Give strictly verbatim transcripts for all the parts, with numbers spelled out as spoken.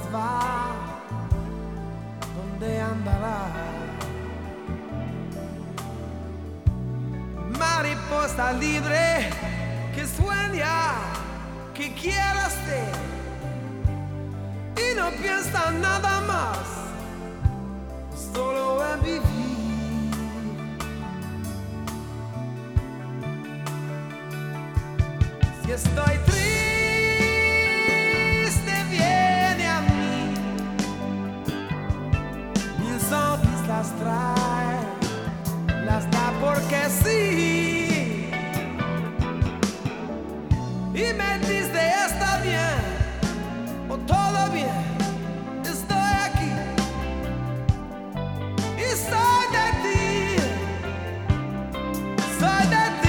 va, ¿dónde andará? Mariposa libre que sueña, que quiere ser y no piensa nada más, solo en vivir. Si estoy triste, viene a mí, mis sonrisas las trae, las da porque sí, y me dice está bien o todo bien, estoy aquí y soy de ti, soy de ti.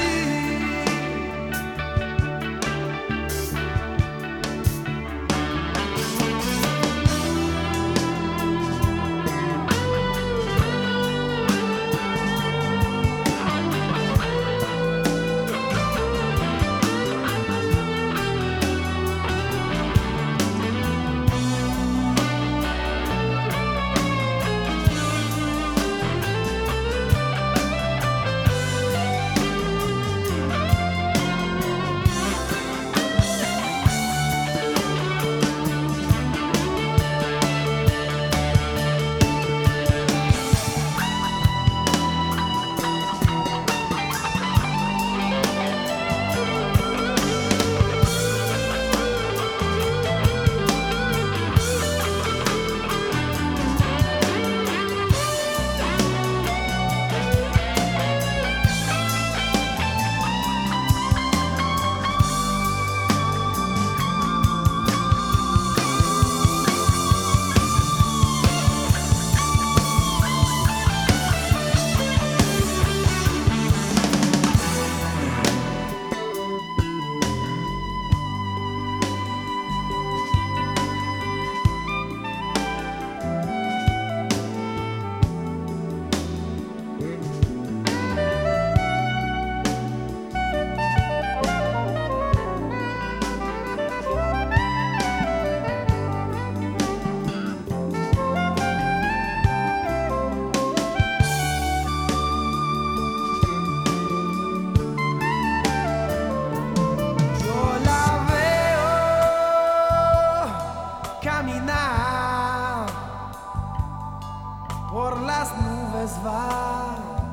Por las nubes va,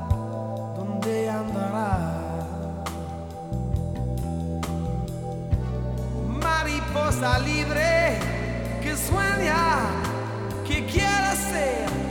¿dónde andará? Mariposa libre que sueña, que quiere ser